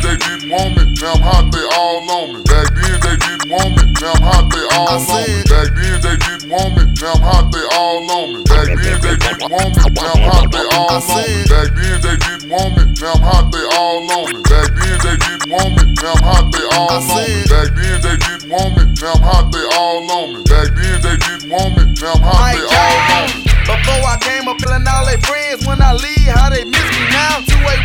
they didn't want me, now I'm hot, they all on me. Back then they didn't want me, now I'm hot, they all on me. Back then they didn't want me, now I'm hot, they all on me. Back then they didn't want me, now I'm hot, they all on me. Back then they didn't want me, now I'm hot, they all on me. Back then they didn't want me, now I'm hot, they all on me. Back then they didn't want me, now I'm hot, they all on me. Back then they didn't want me, now I'm hot, they all on me. Before I came up, feeling all they friends. When I leave, how they miss me now.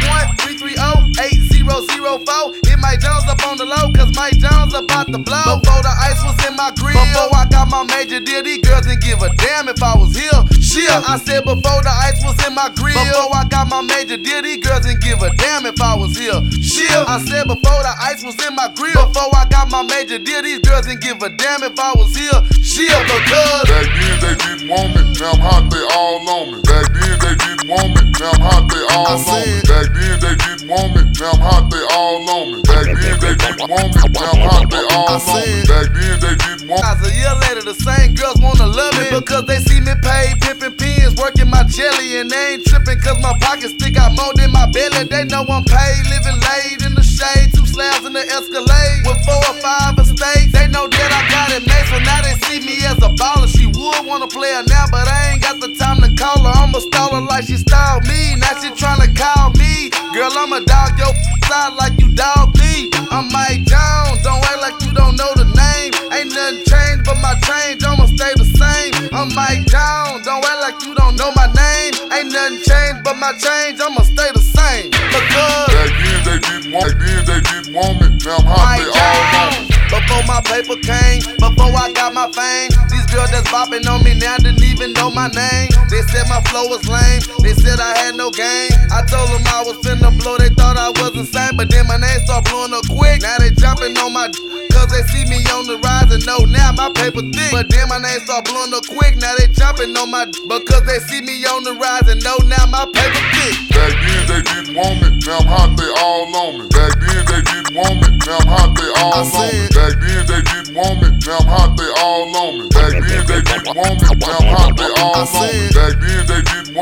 281-330-8004. Hit Mike Jones up on the low, cause Mike Jones about to blow. Before the ice was in my grill, before I got my major deal, these girls didn't give a damn if I was here. Shit, I said before the ice was in my grill, before I got my major deal, these girls didn't give a damn if I was here. Shit, I said before the ice was in my grill, before I got my major deal, these girls didn't give a damn if I was here. Shit, because back then they didn't want me, now I'm hot, they all on me. Back then they didn't want me, now I'm hot, they all on me. Back then they didn't want me, now I'm hot, they all on me. Back then they didn't want me, now I'm hot, they all on me. Back then they didn't want me. A year later, the same girls wanna love me because they see me paid, pimping pins, working my jelly, and they ain't tripping cause my pockets stick out more than my belly. They know I'm paid, living laid in the shade, 2 slabs in the Escalade with 4 or 5 estates. They know that I got it made, so now they see me as a baller. She would wanna play her now, but I ain't got the time to call her. I'ma stall her like she styled me. Now she tryna call me. Girl, I'ma dog your side like you dog me. I'm Mike Jones, don't act like you don't know the name. Ain't nothing changed but my change, I'ma stay the same. I'm Mike Jones, don't act like you don't know my name. Ain't nothing changed but my change, I'ma stay the same. Because back then they didn't want me, now I'm hot, they all on me. Before my paper came, before I got my fame, these girls that's bopping on me now didn't even know my name. They said my flow was lame, they said I had no game. I told them I was finna blow, they thought I was insane. But then my name start blowing up quick, now they jumping on my cause they see me on the rise and know now my paper thick. But then my name start blowing up quick, now they jumping on my because they see me on the rise and know now my paper thick. Back then they didn't want me, now I'm hot, they all on me. Back then they didn't want me, now I'm hot, they all on me. Back then they didn't want me, now I'm hot, they all on me. Back then they didn't want me, now I'm hot, they all on me. Back then they didn't want me.